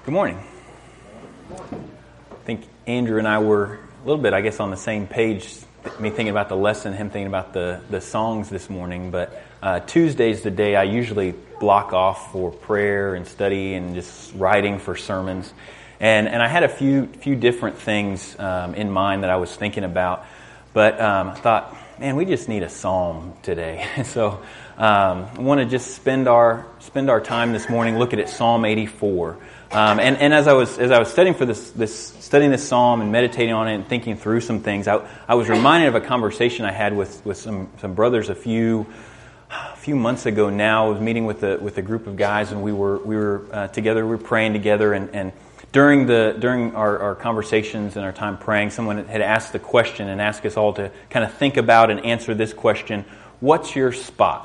Good morning. I think Andrew and I were a little bit, on the same page, me thinking about the lesson, him thinking about the songs this morning. But Tuesday's the day I usually block off for prayer and study and just writing for sermons. And I had a few different things in mind that I was thinking about. But I thought, man, we just need a psalm today. So I want to just spend our time this morning looking at Psalm 84. And as I was studying for studying this psalm and meditating on it and thinking through some things, I was reminded of a conversation I had with some brothers a few months ago. Now I was meeting with a group of guys, and we were together. We were praying together, and during our conversations and our time praying, someone had asked the question and asked us all to kind of think about and answer this question: what's your spot?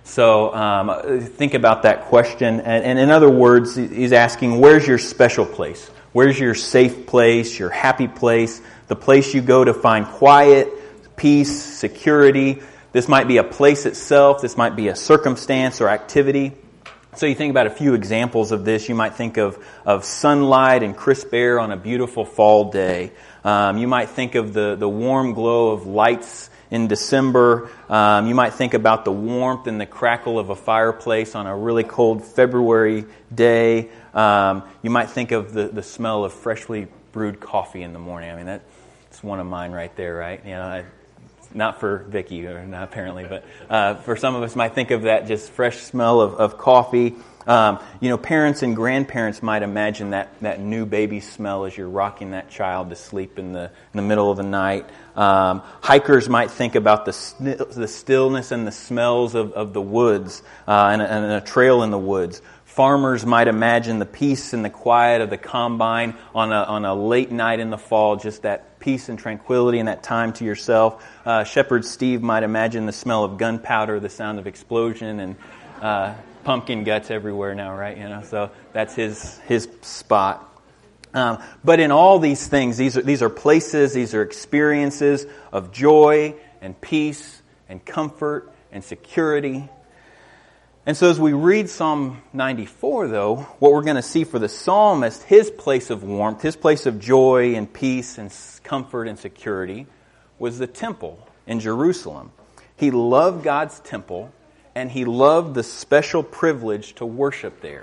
So think about that question. And in other words, he's asking, where's your special place? Where's your safe place, your happy place, the place you go to find quiet, peace, security? This might be a place itself. This might be a circumstance or activity. So you think about a few examples of this. You might think of sunlight and crisp air on a beautiful fall day. You might think of the warm glow of lights in December. You might think about the warmth and the crackle of a fireplace on a really cold February day. You might think of the smell of freshly brewed coffee in the morning. I mean, that's one of mine right there, right? You know, not for Vicky, or not apparently, but for some of us might think of that just fresh smell of coffee. Parents and grandparents might imagine that new baby smell as you're rocking that child to sleep in the middle of the night. Hikers might think about the stillness and the smells of the woods and a trail in the woods. Farmers might imagine the peace and the quiet of the combine on a late night in the fall, just that peace and tranquility and that time to yourself. Shepherd Steve might imagine the smell of gunpowder, the sound of explosion, and pumpkin guts everywhere now, right? So that's his spot. But in all these things, these are places, these are experiences of joy and peace and comfort and security. And so as we read Psalm 94, though, what we're going to see for the psalmist, his place of warmth, his place of joy and peace and comfort and security was the temple in Jerusalem. He loved God's temple, and he loved the special privilege to worship there.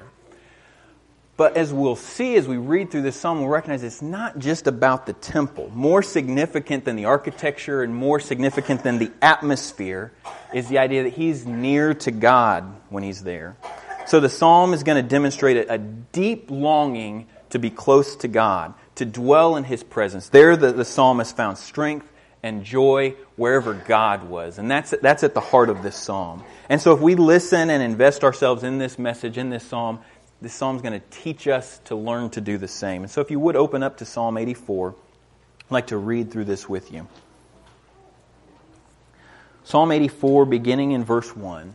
But as we'll see as we read through this psalm, we'll recognize it's not just about the temple. More significant than the architecture and more significant than the atmosphere is the idea that he's near to God when he's there. So the psalm is going to demonstrate a deep longing to be close to God, to dwell in his presence. There the psalmist found strength and joy wherever God was. And that's at the heart of this psalm. And so if we listen and invest ourselves in this message, in this psalm is going to teach us to learn to do the same. And so if you would open up to Psalm 84, I'd like to read through this with you. Psalm 84, beginning in verse 1,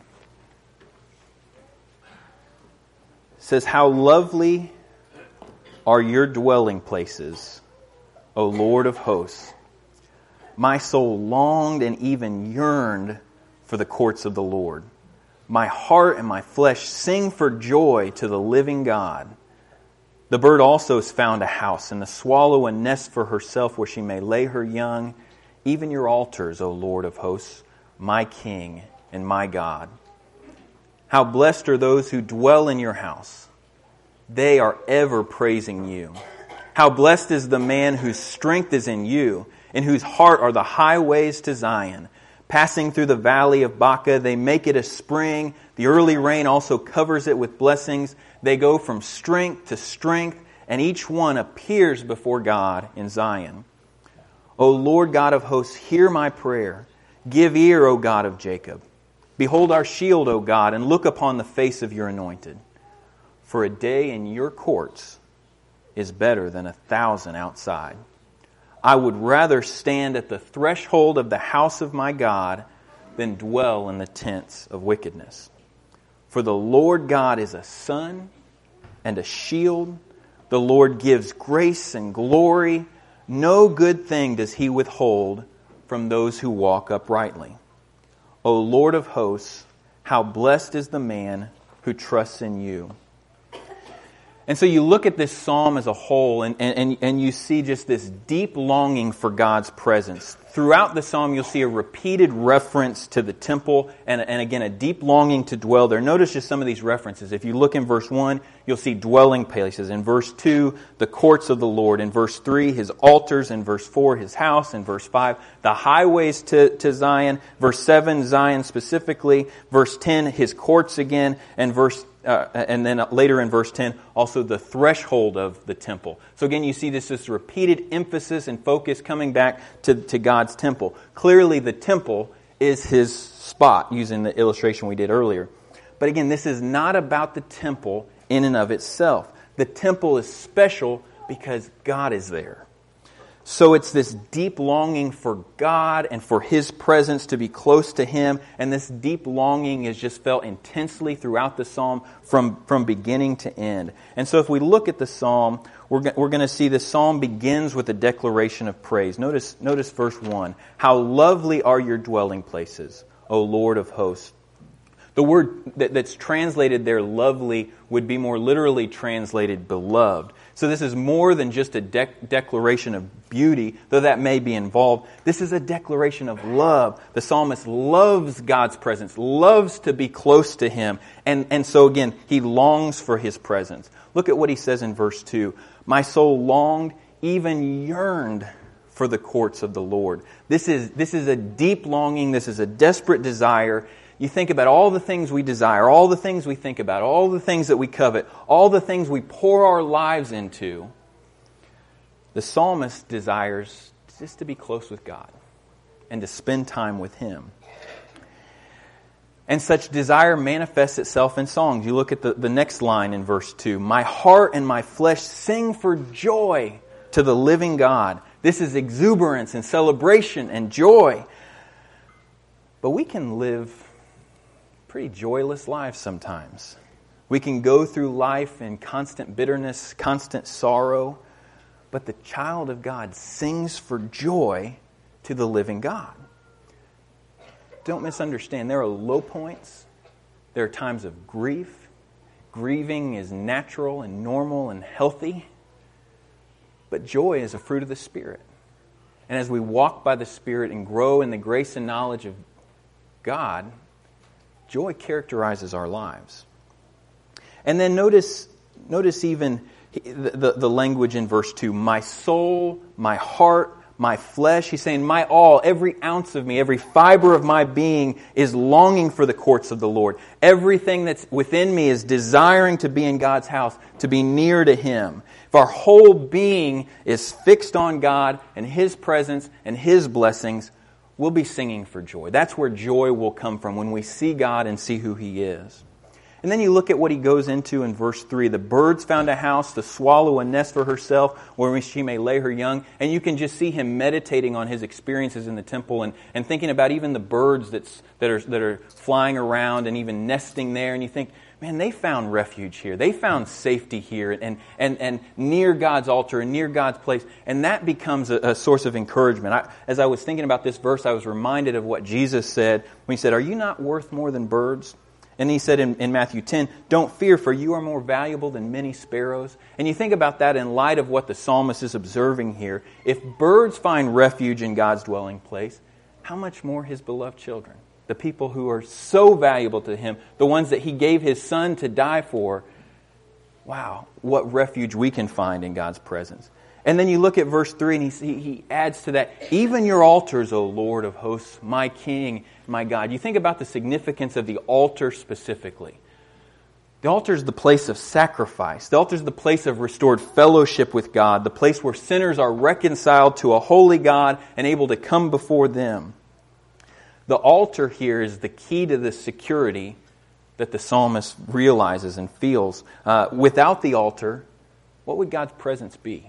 says, "How lovely are your dwelling places, O Lord of hosts. My soul longed and even yearned for the courts of the Lord. My heart and my flesh sing for joy to the living God. The bird also has found a house, and the swallow a nest for herself where she may lay her young. Even your altars, O Lord of hosts, my King and my God. How blessed are those who dwell in your house. They are ever praising you. How blessed is the man whose strength is in you, in whose heart are the highways to Zion. Passing through the valley of Baca, they make it a spring. The early rain also covers it with blessings. They go from strength to strength, and each one appears before God in Zion. O Lord God of hosts, hear my prayer. Give ear, O God of Jacob. Behold our shield, O God, and look upon the face of your anointed. For a day in your courts is better than 1,000 outside. I would rather stand at the threshold of the house of my God than dwell in the tents of wickedness. For the Lord God is a sun and a shield. The Lord gives grace and glory. No good thing does he withhold from those who walk uprightly. O Lord of hosts, how blessed is the man who trusts in you." And so you look at this psalm as a whole, and you see just this deep longing for God's presence. Throughout the psalm, you'll see a repeated reference to the temple, and again, a deep longing to dwell there. Notice just some of these references. If you look in verse 1, you'll see dwelling places. In verse 2, the courts of the Lord. In verse 3, His altars. In verse 4, His house. In verse 5, the highways to Zion. Verse 7, Zion specifically. Verse 10, His courts again. And then later in verse 10, also the threshold of the temple. So again, you see this repeated emphasis and focus coming back to God's temple. Clearly, the temple is His spot, using the illustration we did earlier. But again, this is not about the temple in and of itself. The temple is special because God is there. So it's this deep longing for God and for His presence, to be close to Him. And this deep longing is just felt intensely throughout the psalm from beginning to end. And so if we look at the psalm, we're going to see the psalm begins with a declaration of praise. Notice verse 1. How lovely are your dwelling places, O Lord of hosts. The word that's translated there, lovely, would be more literally translated beloved. So this is more than just a declaration of beauty, though that may be involved. This is a declaration of love. The psalmist loves God's presence, loves to be close to Him. And so again, he longs for His presence. Look at what he says in verse 2. My soul longed, even yearned for the courts of the Lord. This is a deep longing. This is a desperate desire. You think about all the things we desire, all the things we think about, all the things that we covet, all the things we pour our lives into. The psalmist desires just to be close with God and to spend time with Him. And such desire manifests itself in songs. You look at the next line in verse 2. My heart and my flesh sing for joy to the living God. This is exuberance and celebration and joy. But we can live pretty joyless lives sometimes. We can go through life in constant bitterness, constant sorrow, but the child of God sings for joy to the living God. Don't misunderstand. There are low points. There are times of grief. Grieving is natural and normal and healthy. But joy is a fruit of the Spirit. And as we walk by the Spirit and grow in the grace and knowledge of God, joy characterizes our lives. And then notice even the language in verse 2. My soul, my heart, my flesh. He's saying my all, every ounce of me, every fiber of my being is longing for the courts of the Lord. Everything that's within me is desiring to be in God's house, to be near to Him. If our whole being is fixed on God and His presence and His blessings, we'll be singing for joy. That's where joy will come from, when we see God and see who He is. And then you look at what he goes into in verse 3. The birds found a house, the swallow a nest for herself, where she may lay her young. And you can just see him meditating on his experiences in the temple and thinking about even the birds that are flying around and even nesting there. And you think, man, they found refuge here. They found safety here and near God's altar and near God's place. And that becomes a source of encouragement. As I was thinking about this verse, I was reminded of what Jesus said when He said, are you not worth more than birds? And He said in Matthew 10, don't fear, for you are more valuable than many sparrows. And you think about that in light of what the psalmist is observing here. If birds find refuge in God's dwelling place, how much more His beloved children? The people who are so valuable to Him, the ones that He gave His Son to die for. Wow, what refuge we can find in God's presence. And then you look at verse 3 and he adds to that, even your altars, O Lord of hosts, my King, my God. You think about the significance of the altar specifically. The altar is the place of sacrifice. The altar is the place of restored fellowship with God, the place where sinners are reconciled to a holy God and able to come before them. The altar here is the key to the security that the psalmist realizes and feels. Without the altar, what would God's presence be?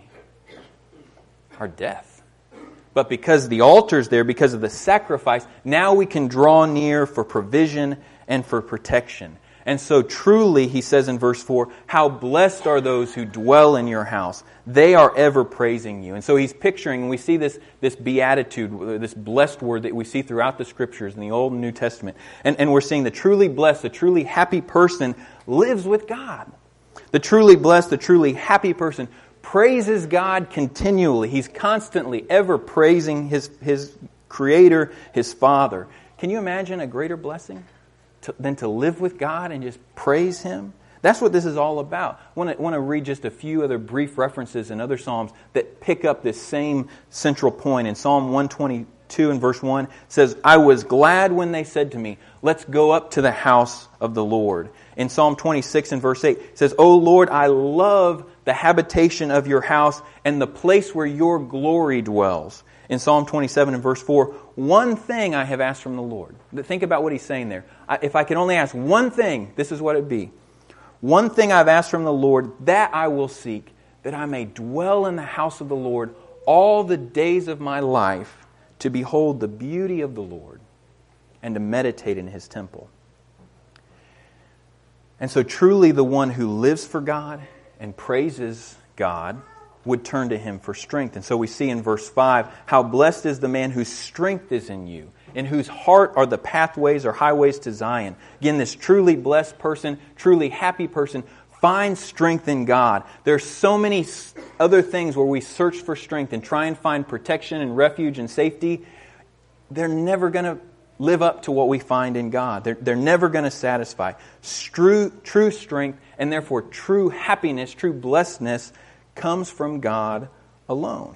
Our death. But because the altar is there, because of the sacrifice, now we can draw near for provision and for protection. And so truly, he says in verse 4, how blessed are those who dwell in your house. They are ever praising you. And so he's picturing, and we see this beatitude, this blessed word that we see throughout the Scriptures in the Old and New Testament. And we're seeing the truly blessed, the truly happy person lives with God. The truly blessed, the truly happy person praises God continually. He's constantly ever praising his Creator, his Father. Can you imagine a greater blessing than to live with God and just praise Him? That's what this is all about. I want to read just a few other brief references in other Psalms that pick up this same central point. In Psalm 122 and verse 1, it says, I was glad when they said to me, let's go up to the house of the Lord. In Psalm 26 and verse 8, it says, O Lord, I love the habitation of your house and the place where your glory dwells. In Psalm 27 and verse 4, one thing I have asked from the Lord. Think about what he's saying there. If I could only ask one thing, this is what it'd be. One thing I've asked from the Lord, that I will seek, that I may dwell in the house of the Lord all the days of my life, to behold the beauty of the Lord and to meditate in His temple. And so truly the one who lives for God and praises God would turn to Him for strength. And so we see in verse 5, how blessed is the man whose strength is in you, in whose heart are the pathways or highways to Zion. Again, this truly blessed person, truly happy person, finds strength in God. There's so many other things where we search for strength and try and find protection and refuge and safety. They're never going to live up to what we find in God. They're never going to satisfy. True strength and therefore true happiness, true blessedness comes from God alone.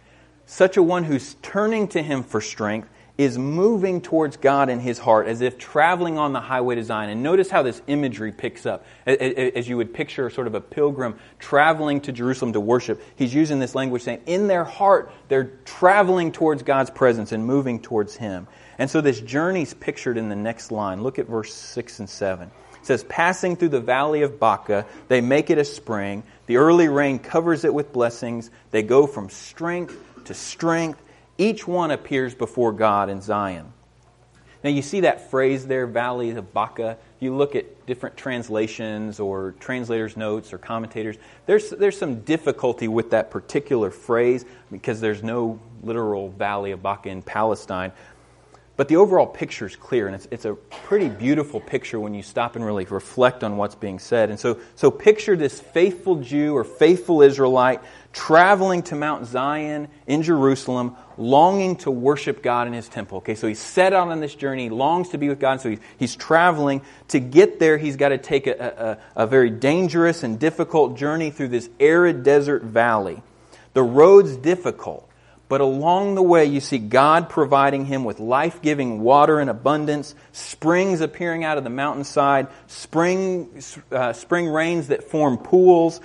Such a one who's turning to Him for strength is moving towards God in his heart as if traveling on the highway to Zion. And notice how this imagery picks up. As you would picture sort of a pilgrim traveling to Jerusalem to worship, he's using this language saying in their heart they're traveling towards God's presence and moving towards Him. And so this journey's pictured in the next line. Look at verse 6 and 7. It says, passing through the valley of Baca, they make it a spring. The early rain covers it with blessings. They go from strength to strength. Each one appears before God in Zion. Now you see that phrase there, valley of Baca. You look at different translations or translators' notes or commentators. There's some difficulty with that particular phrase because there's no literal valley of Baca in Palestine. But the overall picture is clear, and it's a pretty beautiful picture when you stop and really reflect on what's being said. And so picture this faithful Jew or faithful Israelite traveling to Mount Zion in Jerusalem, longing to worship God in His temple. Okay, so he's set out on this journey, he longs to be with God, so he's traveling. To get there, he's got to take a very dangerous and difficult journey through this arid desert valley. The road's difficult. But along the way, you see God providing him with life-giving water in abundance, springs appearing out of the mountainside, spring rains that form pools.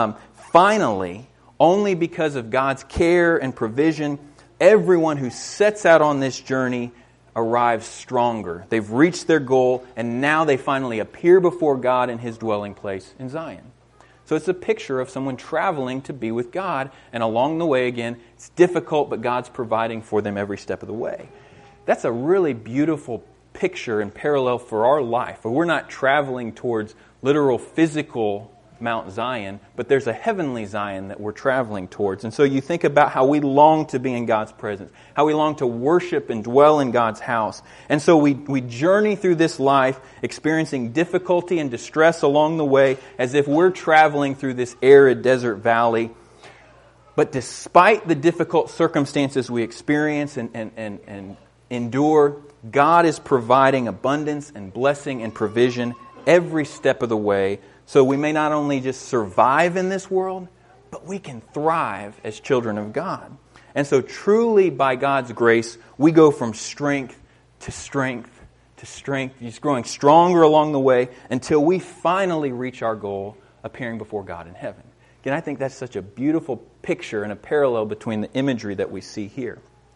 Finally, only because of God's care and provision, everyone who sets out on this journey arrives stronger. They've reached their goal, and now they finally appear before God in His dwelling place in Zion. So it's a picture of someone traveling to be with God, and along the way, again, it's difficult, but God's providing for them every step of the way. That's a really beautiful picture and parallel for our life. We're not traveling towards literal physical Mount Zion, but there's a heavenly Zion that we're traveling towards. And so you think about how we long to be in God's presence, how we long to worship and dwell in God's house. And so we journey through this life experiencing difficulty and distress along the way as if we're traveling through this arid desert valley. But despite the difficult circumstances we experience and endure, God is providing abundance and blessing and provision every step of the way. So we may not only just survive in this world, but we can thrive as children of God. And so truly by God's grace, we go from strength to strength to strength, just growing stronger along the way until we finally reach our goal, appearing before God in heaven. Again, I think that's such a beautiful picture and a parallel between the imagery that we see here.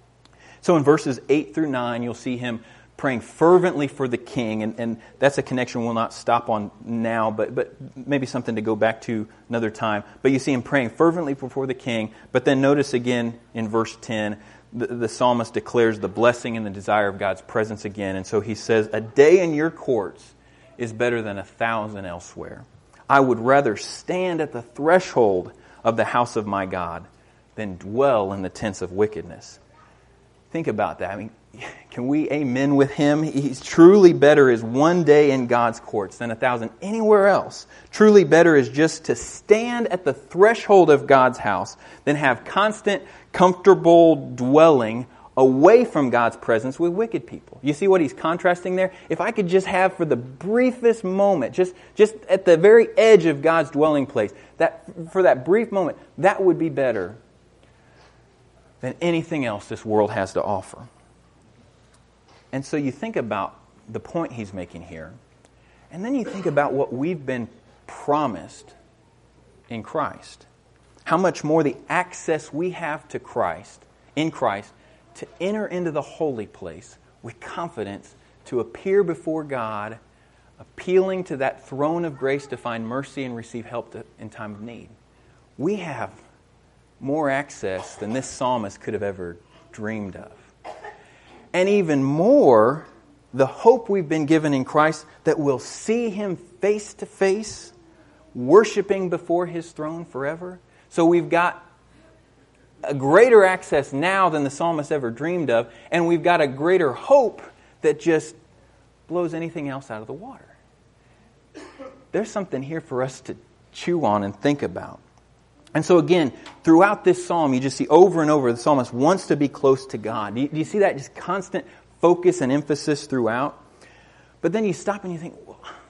So in verses 8 through 9, you'll see him praying fervently for the king, and that's a connection we'll not stop on now, but maybe something to go back to another time. But you see him praying fervently before the king, but then notice again in verse 10, the psalmist declares the blessing and the desire of God's presence again. And so he says, a day in your courts is better than 1,000 elsewhere. I would rather stand at the threshold of the house of my God than dwell in the tents of wickedness. Think about that. I mean, can we amen with him? He's truly better is one day in God's courts than 1,000 anywhere else. Truly better is just to stand at the threshold of God's house than have constant, comfortable dwelling away from God's presence with wicked people. You see what he's contrasting there? If I could just have for the briefest moment, just at the very edge of God's dwelling place, that for that brief moment, that would be better than anything else this world has to offer. And so you think about the point he's making here, and then you think about what we've been promised in Christ. How much more the access we have to Christ, in Christ, to enter into the holy place with confidence, to appear before God, appealing to that throne of grace to find mercy and receive help in time of need. We have more access than this psalmist could have ever dreamed of. And even more, the hope we've been given in Christ that we'll see Him face to face, worshiping before His throne forever. So we've got a greater access now than the psalmist ever dreamed of, and we've got a greater hope that just blows anything else out of the water. There's something here for us to chew on and think about. And so again, throughout this psalm, you just see over and over the psalmist wants to be close to God. Do you see that just constant focus and emphasis throughout? But then you stop and you think,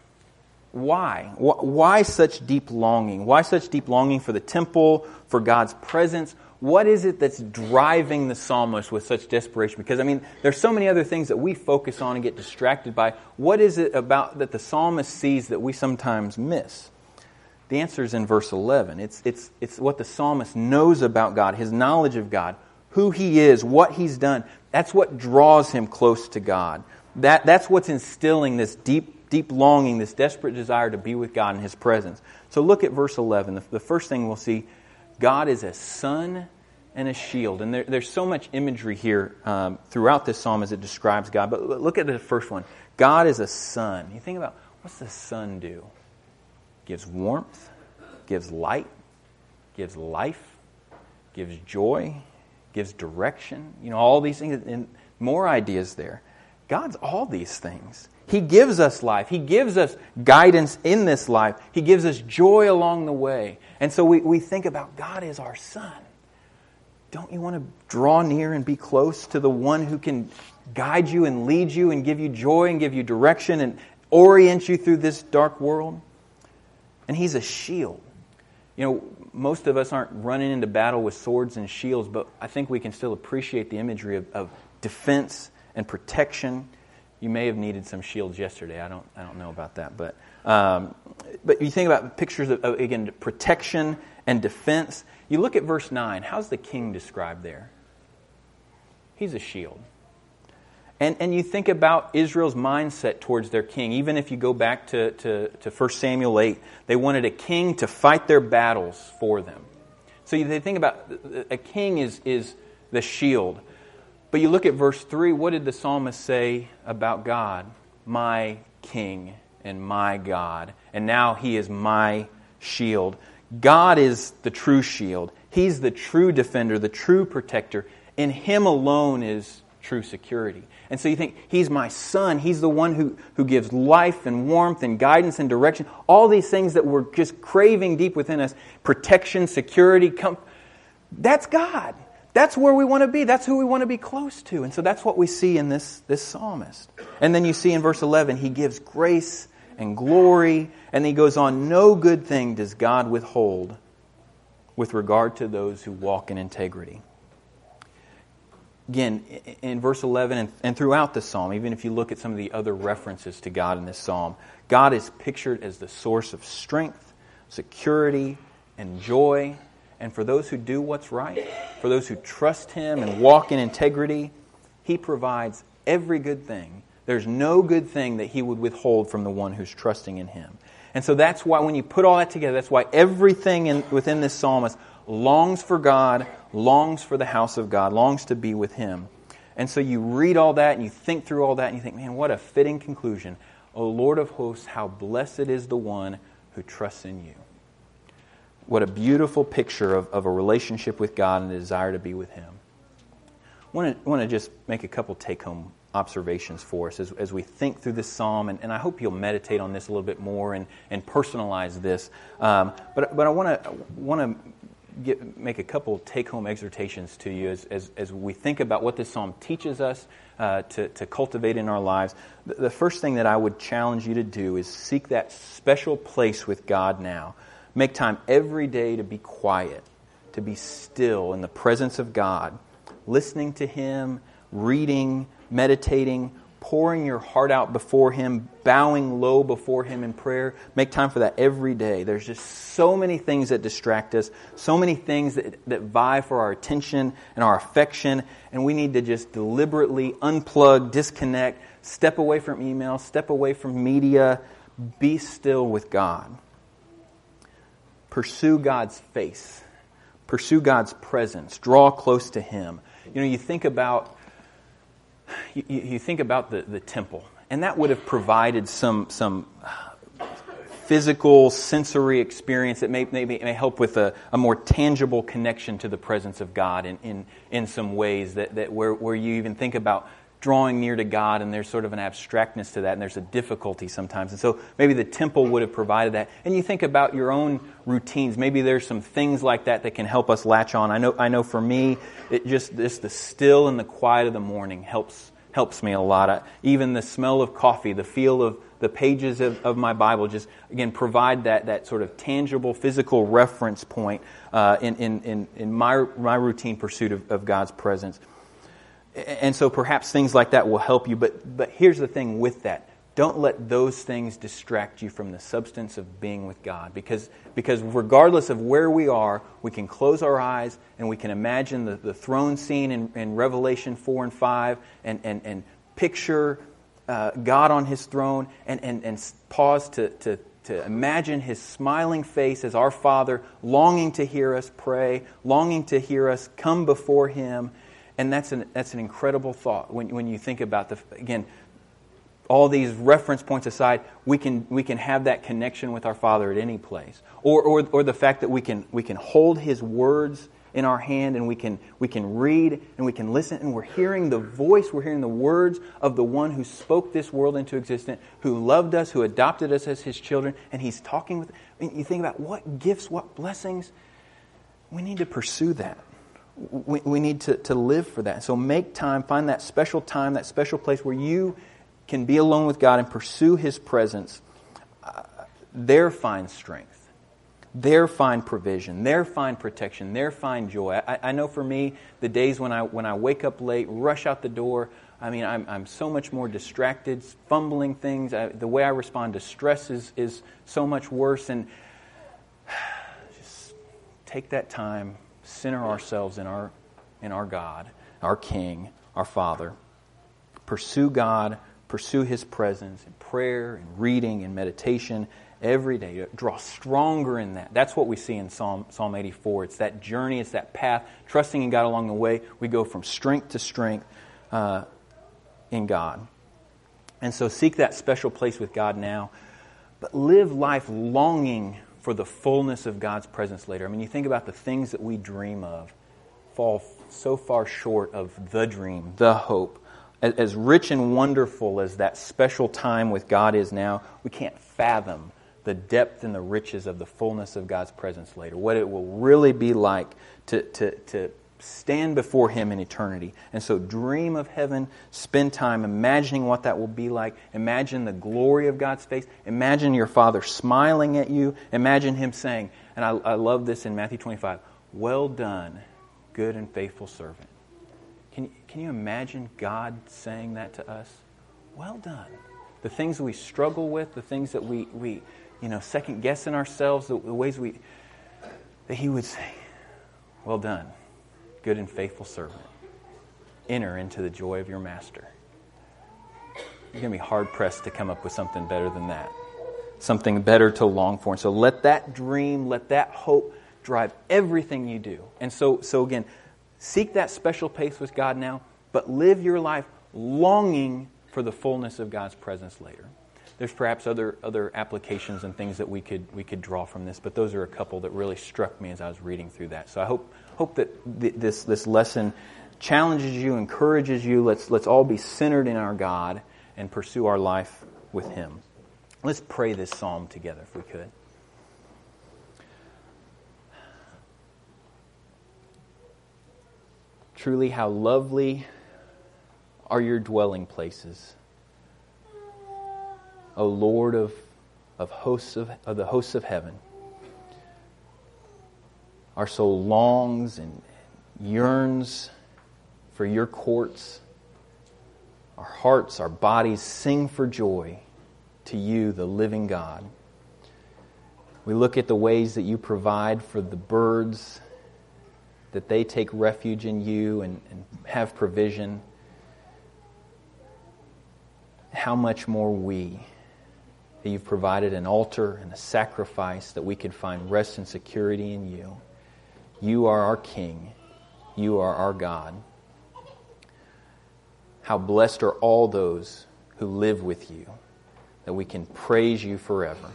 why? Why such deep longing? Why such deep longing for the temple, for God's presence? What is it that's driving the psalmist with such desperation? Because, I mean, there's so many other things that we focus on and get distracted by. What is it about that the psalmist sees that we sometimes miss? The answer is in verse 11. It's what the psalmist knows about God, his knowledge of God, who He is, what He's done. That's what draws him close to God. That's what's instilling this deep longing, this desperate desire to be with God in His presence. So look at verse 11. The first thing we'll see, God is a sun and a shield. And there's so much imagery here throughout this psalm as it describes God. But look at the first one. God is a sun. You think about, what's the sun do? Gives warmth, gives light, gives life, gives joy, gives direction. You know, all these things and more ideas there. God's all these things. He gives us life. He gives us guidance in this life. He gives us joy along the way. And so we think about God is our sun. Don't you want to draw near and be close to the one who can guide you and lead you and give you joy and give you direction and orient you through this dark world? And He's a shield. You know, most of us aren't running into battle with swords and shields, but I think we can still appreciate the imagery of defense and protection. You may have needed some shields yesterday. I don't know about that, but you think about pictures of again protection and defense. You look at verse 9. How's the king described there? He's a shield. And you think about Israel's mindset towards their king. Even if you go back to 1 Samuel 8, they wanted a king to fight their battles for them. So they think about a king is the shield. But you look at verse 3, what did the psalmist say about God? My king and my God. And now He is my shield. God is the true shield. He's the true defender, the true protector. In Him alone is true security. And so you think, He's my son. He's the one who gives life and warmth and guidance and direction. All these things that we're just craving deep within us. Protection, security, that's God. That's where we want to be. That's who we want to be close to. And so that's what we see in this psalmist. And then you see in verse 11, He gives grace and glory. And He goes on, no good thing does God withhold with regard to those who walk in integrity. Again, in verse 11 and throughout the psalm, even if you look at some of the other references to God in this psalm, God is pictured as the source of strength, security, and joy. And for those who do what's right, for those who trust Him and walk in integrity, He provides every good thing. There's no good thing that He would withhold from the one who's trusting in Him. And so that's why when you put all that together, that's why everything within this psalmist longs for God, longs for the house of God, longs to be with Him. And so you read all that and you think through all that and you think, man, what a fitting conclusion. O Lord of hosts, how blessed is the one who trusts in You. What a beautiful picture of a relationship with God and a desire to be with Him. want to just make a couple take-home observations for us as we think through this psalm, and I hope you'll meditate on this a little bit more and personalize this. But I want to make a couple take-home exhortations to you as we think about what this psalm teaches us to cultivate in our lives. The first thing that I would challenge you to do is seek that special place with God now. Make time every day to be quiet, to be still in the presence of God, listening to Him, reading, meditating, pouring your heart out before Him, bowing low before Him in prayer. Make time for that every day. There's just so many things that distract us, so many things that vie for our attention and our affection, and we need to just deliberately unplug, disconnect, step away from email, step away from media, be still with God. Pursue God's face. Pursue God's presence. Draw close to Him. You think about the temple, and that would have provided some physical, sensory experience that may help with a more tangible connection to the presence of God in some ways that where you even think about drawing near to God, and there's sort of an abstractness to that, and there's a difficulty sometimes. And so maybe the temple would have provided that. And you think about your own routines. Maybe there's some things like that can help us latch on. I know for me, it just the still and the quiet of the morning helps me a lot. Even the smell of coffee, the feel of the pages of my Bible, just again provide that sort of tangible physical reference point in my routine pursuit of God's presence. And so perhaps things like that will help you. But here's the thing with that. Don't let those things distract you from the substance of being with God. Because regardless of where we are, we can close our eyes and we can imagine the throne scene in Revelation 4 and 5 and picture God on His throne and pause to imagine His smiling face as our Father, longing to hear us pray, longing to hear us come before Him. And that's an incredible thought when you think about again, all these reference points aside, we can have that connection with our Father at any place, or the fact that we can hold His words in our hand and we can read and we can listen, and we're hearing the words of the one who spoke this world into existence, who loved us, who adopted us as His children, and He's talking with. You think about what gifts, what blessings. We need to pursue that. We need to live for that. So make time, find that special time, that special place where you can be alone with God and pursue His presence. There find strength. There find provision. There find protection. There find joy. I know for me, the days when I wake up late, rush out the door, I'm so much more distracted, fumbling things. The way I respond to stress is so much worse. And just take that time. Center ourselves in our God, our King, our Father. Pursue God, pursue His presence in prayer and reading and meditation every day. Draw stronger in that. That's what we see in Psalm 84. It's that journey, it's that path, trusting in God along the way. We go from strength to strength in God. And so seek that special place with God now, but live life longing for the fullness of God's presence later. You think about the things that we dream of fall so far short of the dream, the hope. As rich and wonderful as that special time with God is now, we can't fathom the depth and the riches of the fullness of God's presence later. What it will really be like to stand before Him in eternity. And so dream of heaven, spend time imagining what that will be like. Imagine the glory of God's face. Imagine your Father smiling at you. Imagine Him saying, and I love this in Matthew 25, "Well done, good and faithful servant." Can you imagine God saying that to us? Well done. The things that we struggle with, the things that we second guess in ourselves, the ways that He would say, "Well done, good and faithful servant. Enter into the joy of your master." You're going to be hard-pressed to come up with something better than that. Something better to long for. And so let that dream, let that hope drive everything you do. And so again, seek that special place with God now, but live your life longing for the fullness of God's presence later. There's perhaps other applications and things that we could draw from this, but those are a couple that really struck me as I was reading through that. So I hope that this lesson challenges you, encourages you. Let's all be centered in our God and pursue our life with Him. Let's pray this psalm together if we could. Truly, how lovely are your dwelling places, O Lord of the hosts of heaven. Our soul longs and yearns for your courts. Our hearts, our bodies sing for joy to you, the living God. We look at the ways that you provide for the birds, that they take refuge in you and have provision. How much more we, that you've provided an altar and a sacrifice that we could find rest and security in you. You are our King. You are our God. How blessed are all those who live with you, that we can praise you forever.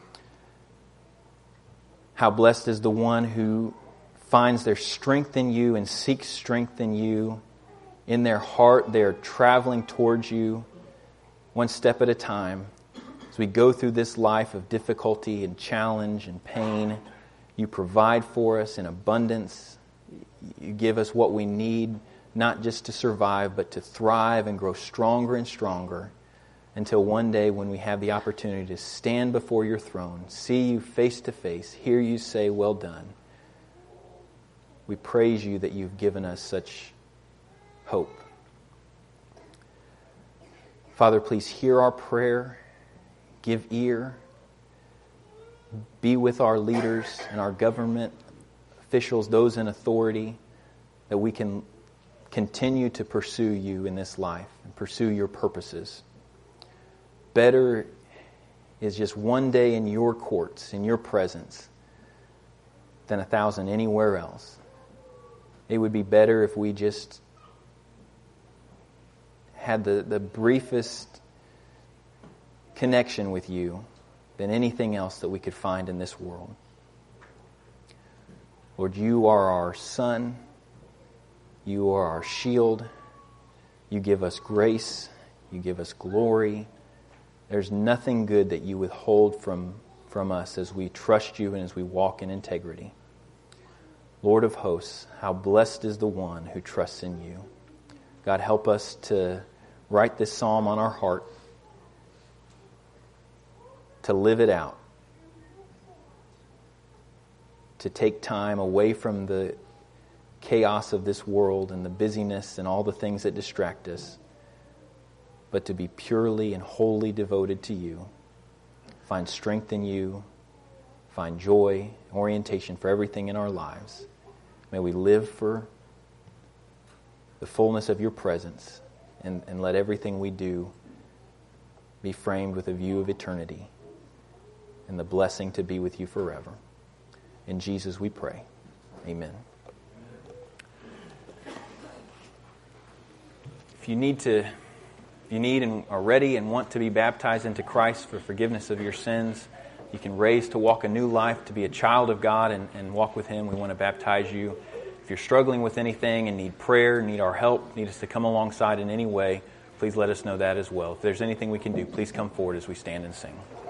How blessed is the one who finds their strength in you and seeks strength in you. In their heart, they are traveling towards you one step at a time. As we go through this life of difficulty and challenge and pain, you provide for us in abundance. You give us what we need, not just to survive, but to thrive and grow stronger and stronger until one day when we have the opportunity to stand before your throne, see you face to face, hear you say, "Well done." We praise you that you've given us such hope. Father, please hear our prayer, give ear, be with our leaders and our government officials, those in authority, that we can continue to pursue you in this life and pursue your purposes. Better is just one day in your courts, in your presence, than 1,000 anywhere else. It would be better if we just had the briefest connection with you than anything else that we could find in this world. Lord, you are our sun. You are our shield. You give us grace. You give us glory. There's nothing good that you withhold from us as we trust you and as we walk in integrity. Lord of hosts, how blessed is the one who trusts in you. God, help us to write this psalm on our heart, to live it out, to take time away from the chaos of this world and the busyness and all the things that distract us, but to be purely and wholly devoted to you. Find strength in you, find joy, orientation for everything in our lives. May we live for the fullness of your presence and let everything we do be framed with a view of eternity and the blessing to be with you forever. In Jesus we pray. Amen. If you need and are ready and want to be baptized into Christ for forgiveness of your sins, you can raise to walk a new life, to be a child of God and walk with Him. We want to baptize you. If you're struggling with anything and need prayer, need our help, need us to come alongside in any way, please let us know that as well. If there's anything we can do, please come forward as we stand and sing.